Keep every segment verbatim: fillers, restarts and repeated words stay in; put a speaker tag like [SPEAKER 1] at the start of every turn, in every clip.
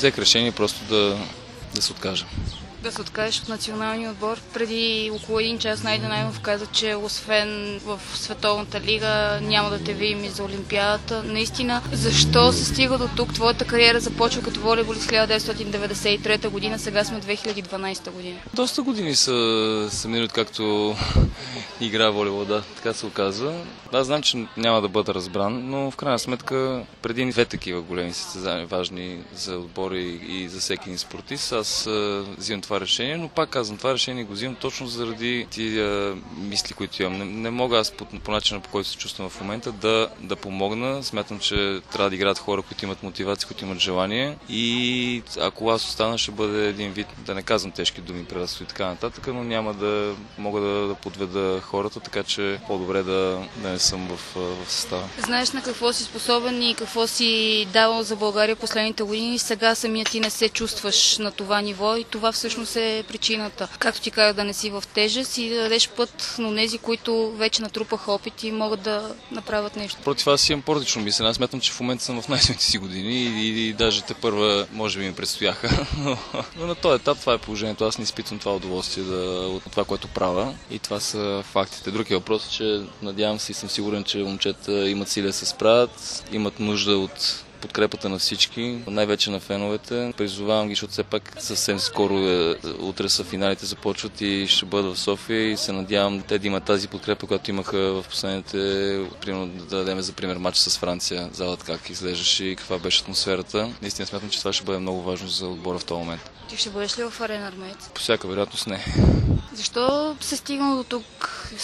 [SPEAKER 1] взех решение просто да, да се откажа.
[SPEAKER 2] Да се откажеш от националния отбор. Преди около един час Найден Найденов каза, че освен в Световната лига няма да те видим и за Олимпиадата. Наистина, защо се стига до тук? Твоята кариера започва като волейболист хиляда деветстотин деветдесет и трета година, сега сме две хиляди и дванадесета година.
[SPEAKER 1] Доста години са, са минали, както игра волейбол, да, така се оказва. Аз знам, че няма да бъда разбран, но в крайна сметка преди две такива големи състезания, важни за отбори и за всеки един спортист, аз взимам това решение, но пак казвам, това решение го взимам точно заради тия мисли, които имам. Не, не мога аз по, по начина, по който се чувствам в момента, да, да помогна. Смятам, че трябва да играят хора, които имат мотивация, които имат желание, и ако аз остана, ще бъде един вид, да не казвам тежки думи, предателство и така нататък, но няма да мога да, да подведа хората, така че по-добре да, да не съм в, в състава.
[SPEAKER 2] Знаеш на какво си способен и какво си давал за България последните години. Сега самият ти не се чувстваш на това ниво и това всъщност е причината. Както ти казах, да не си в тежест и да дадеш път на тези, които вече натрупаха опит и могат да направят нещо.
[SPEAKER 1] Против аз имам по-различно мислене. Аз смятам, че в момента съм в най-силните си години и, и, и даже те първа може би ми предстояха. Но, но на този етап това е положението. Аз не изпитвам това удоволствие да, от това, което правя, и това са фактите. Другия въпрос е, че надявам се и съм сигурен, че момчета имат сили да се справят, имат нужда от подкрепата на всички, най-вече на феновете. Призовавам ги, защото все пак съвсем скоро е, утре са финалите започват и ще бъда в София и се надявам те да имат тази подкрепа, която имаха в последните, примерно да дадем за пример матч с Франция, залът как изглеждаше и каква беше атмосферата. Наистина смятам, че това ще бъде много важно за отбора в този момент.
[SPEAKER 2] Ти ще бъдеш ли в Арена Армеец?
[SPEAKER 1] По всяка вероятност не.
[SPEAKER 2] Защо се стигнало до тук?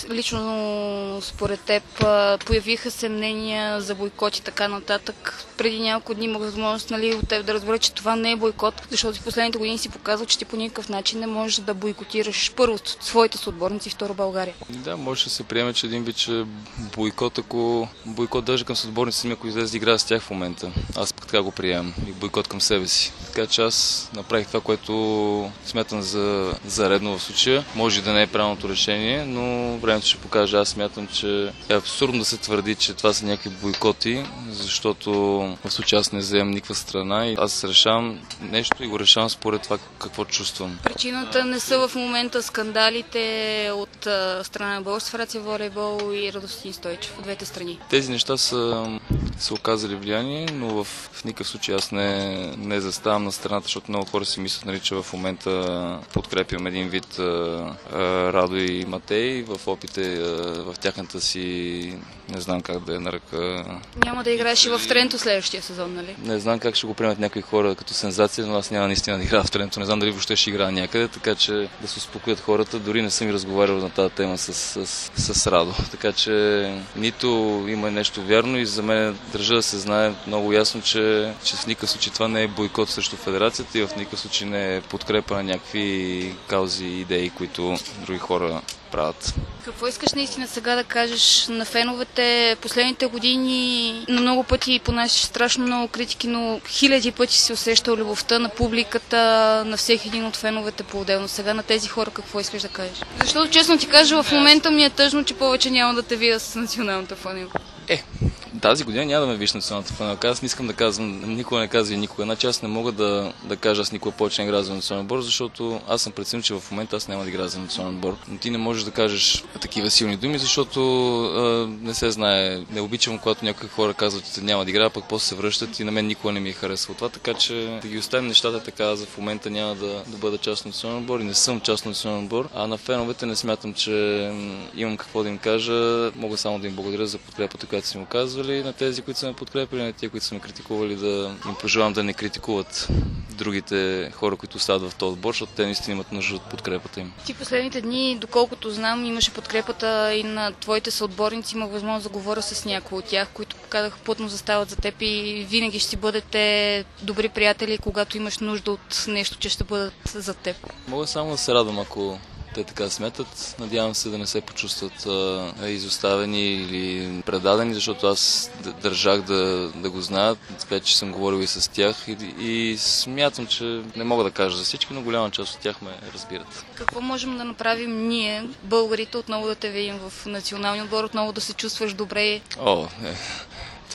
[SPEAKER 2] Лично според теб появиха се мнения за бойкот и така нататък. Преди няколко дни имах възможност, нали, от теб да разбера, че това не е бойкот, защото в последните години си показва, че ти по никакъв начин не можеш да бойкотираш първо своите съотборници и второ България.
[SPEAKER 1] Да, може да се приеме, че един вид, че бойкот, ако бойкот държа към съотборниците ми, ако излезе да играя с тях в момента. Аз пък така го приемам и бойкот към себе си. Така че аз направих това, което смятам за, за редно в случая. Може да не е правилното решение, но времето ще покаже. Аз смятам, че е абсурдно да се твърди, че това са някакви бойкоти, защото в случая аз не вземам никаква страна и аз решавам нещо и го решавам според това какво чувствам.
[SPEAKER 2] Причината не са в момента скандалите от а, страна на Българска федерация волейбол и Радостин Стойчев от двете страни.
[SPEAKER 1] Тези неща са, са оказали влияние, но в, в никакъв случай аз не, не заставам на страната, защото много хора си мислят, нали, че в момента подкрепям един вид а, а, Радо и Матей в опите а, в тяхната си, не знам как да я нарека.
[SPEAKER 2] Няма да играеш и в Тренто следващия сезон, нали?
[SPEAKER 1] Не знам как ще го приемат някои хора като сензация, но аз няма наистина да играя в Тренто. Не знам дали въобще ще играя някъде, така че да се успокоят хората. Дори не съм и разговарял на тази тема с, с, с, с Радо. Така че нито има нещо вярно и за мен държа да се знае много ясно, че, че в никакъв случай това не е бойкот срещу федерацията и в никакъв случай не е подкрепа на някакви каузи и идеи, които други хора правят.
[SPEAKER 2] Какво искаш наистина сега да кажеш на феновете? Последните години на много пъти понасяш страшно много критики, но хиляди пъти си усещал любовта на публиката, на всеки един от феновете по-отделно. Сега на тези хора какво искаш да кажеш? Защото честно ти кажа, в момента ми е тъжно, че повече няма да те видя с националната фанелка.
[SPEAKER 1] Е, тази година няма да ме виж националната фанелка. Аз не искам да казвам, никога не казвам и никога. Значи аз не мога да, да кажа, аз никога повече не играя за национален отбор, защото аз съм преценил, че в момента аз няма да играя за национален отбор. Но ти не можеш да кажеш такива силни думи, защото а, не се знае. Не обичам, когато някои хора казват, че няма да играя, пък после се връщат и на мен никога не ми е харесало това, така че да ги оставим нещата така, за в момента няма да, да бъда част на национален отбор и не съм част на национален отбор, а на феновете не смятам, че имам какво да им кажа. Мога само да им благодаря за подкрепата, която са ми оказвали, на тези, които са ме подкрепили, на тези, които са ме критикували, да им пожелавам да не критикуват другите хора, които остават в този отбор, защото те наистина имат нужда от подкрепата им.
[SPEAKER 2] Ти последните дни, доколкото знам, имаше подкрепата и на твоите съотборници, имах възможност да говоря с някои от тях, които показаха плътно застават за теб и винаги ще си бъдете добри приятели, когато имаш нужда от нещо, че ще бъдат за теб.
[SPEAKER 1] Мога само да се радвам, ако те така смятат. Надявам се да не се почувстват а, изоставени или предадени, защото аз държах да, да го знаят. Вече съм говорил и с тях и, и смятам, че не мога да кажа за всички, но голяма част от тях ме разбират.
[SPEAKER 2] Какво можем да направим ние, българите, отново да те видим в националния отбор, отново да се чувстваш добре?
[SPEAKER 1] О, е.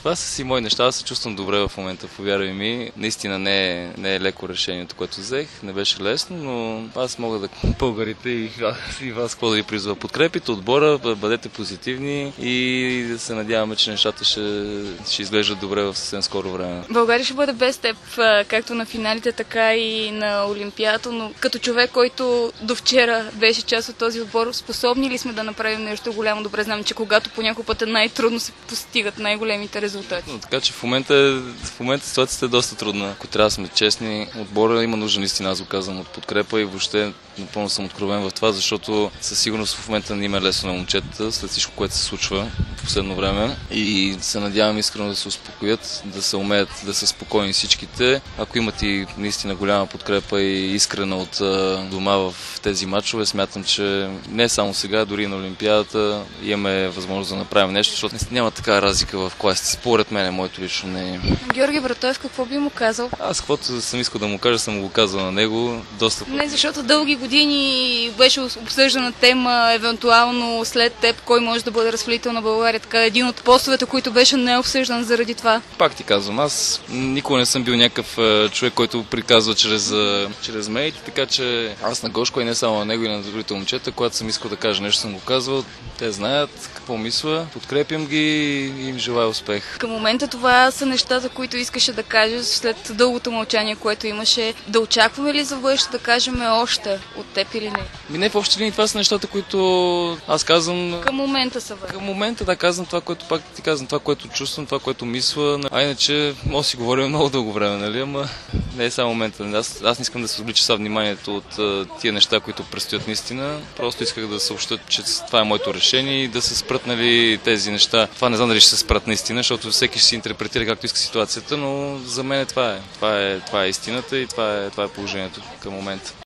[SPEAKER 1] това са си мои неща, аз се чувствам добре в момента, повярвай ми. Наистина не е, не е леко решението, което взех, не беше лесно, но аз мога да българите и вас, и вас какво да ви призва. Подкрепите отбора, бъдете позитивни и да се надяваме, че нещата ще, ще изглеждат добре в съвсем скоро време.
[SPEAKER 2] България ще бъде без теб, както на финалите, така и на Олимпиадата, но като човек, който до вчера беше част от този отбор, способни ли сме да направим нещо голямо? Добре знам, че когато по някой път е най-трудно се постигат най-големите резултати.
[SPEAKER 1] Но, така че в момента, в момента ситуацията е доста трудна. Ако трябва да сме честни, отбора има нужда, наистина, аз го казвам, от подкрепа и въобще напълно съм откровен в това, защото със сигурност в момента не има лесно на момчета след всичко, което се случва в последно време и се надявам искрено да се успокоят, да се умеят да са спокойни всичките. Ако имат и наистина голяма подкрепа и искрена от дома в тези матчове, смятам, че не само сега, дори на Олимпиадата имаме възможност да направим нещо, защото няма такава разлика в класите. Според мен е моето лично мнение.
[SPEAKER 2] Георги Братоев, какво би му казал?
[SPEAKER 1] Аз каквото съм искал да му кажа, съм го казал на него доста пъти.
[SPEAKER 2] Не, защото дълги години беше обсъждана тема, евентуално след теб, кой може да бъде разпределител на България. Така един от постовете, които беше необсъждан заради това.
[SPEAKER 1] Пак ти казвам, аз никога не съм бил някакъв човек, който приказва чрез, чрез медиите, така че аз на Гошко и не само на него и на другите момчета, когато съм искал да кажа нещо, съм го казвал. Те знаят какво мисля, подкрепям ги и им желая успех.
[SPEAKER 2] Към момента това са нещата, които искаше да кажеш след дългото мълчание, което имаше. Да очакваме ли за бъдеще да кажем още от теб или не?
[SPEAKER 1] Ми не в общи линии, това са нещата, които аз казвам.
[SPEAKER 2] Към момента са бъде.
[SPEAKER 1] Към момента да казвам това, което пак ти казвам, това, което чувствам, това, което мисля. А иначе може да си говорим много дълго време, нали? Ама не е само момента. Аз, аз не искам да се отвлича са вниманието от uh, тия неща, които предстоят наистина. Просто исках да съобща, че това е моето решение и да се спрат, нали, тези неща. Това не знам дали ще се спрат наистина, защото всеки ще си интерпретира както иска ситуацията, но за мен това е. Това е, това е истината и това е, това е положението към момента.